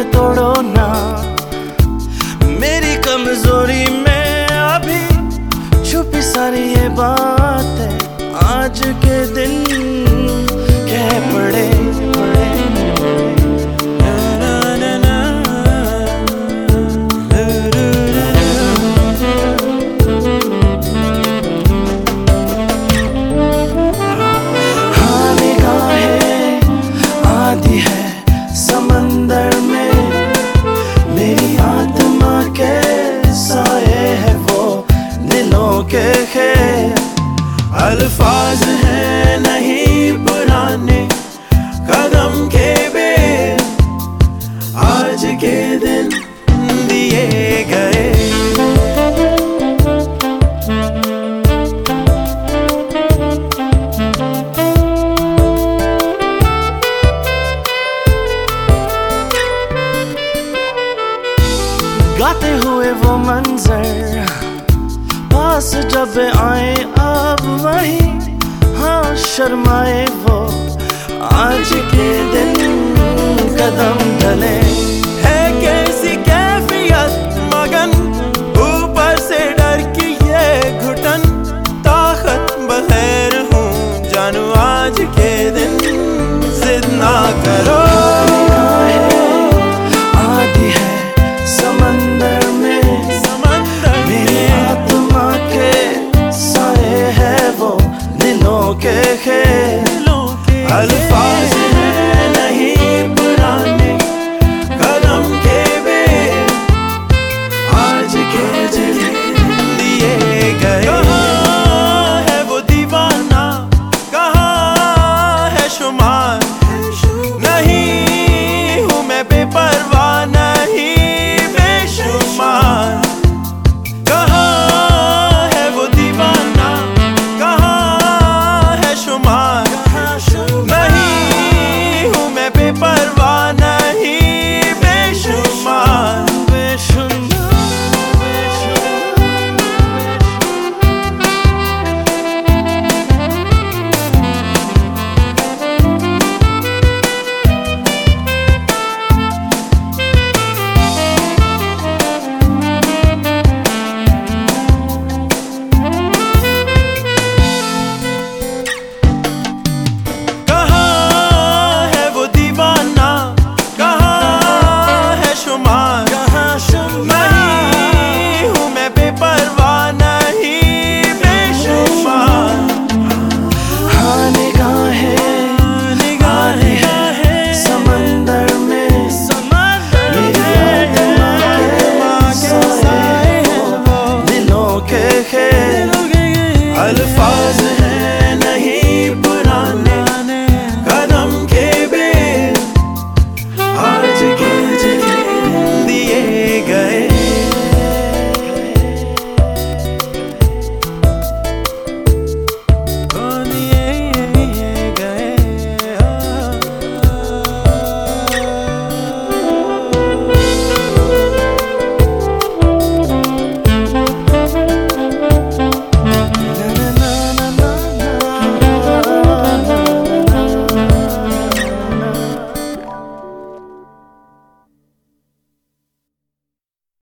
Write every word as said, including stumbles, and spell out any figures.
तोड़ो ना। मेरी कमजोरी में अभी छुपी सारी ये बातें आज के दिन कह पड़े पड़े। हाँ निगाहें आती है समंदर में, मेरी आत्मा के साए है वो दिलों के खेल। अल्फाज हैं नहीं पुराने कदम के बेल, आज के दिन दिए गए। गाते हुए वो मंजर पास जब आए अब वही, हाँ शर्माए वो आज के दिन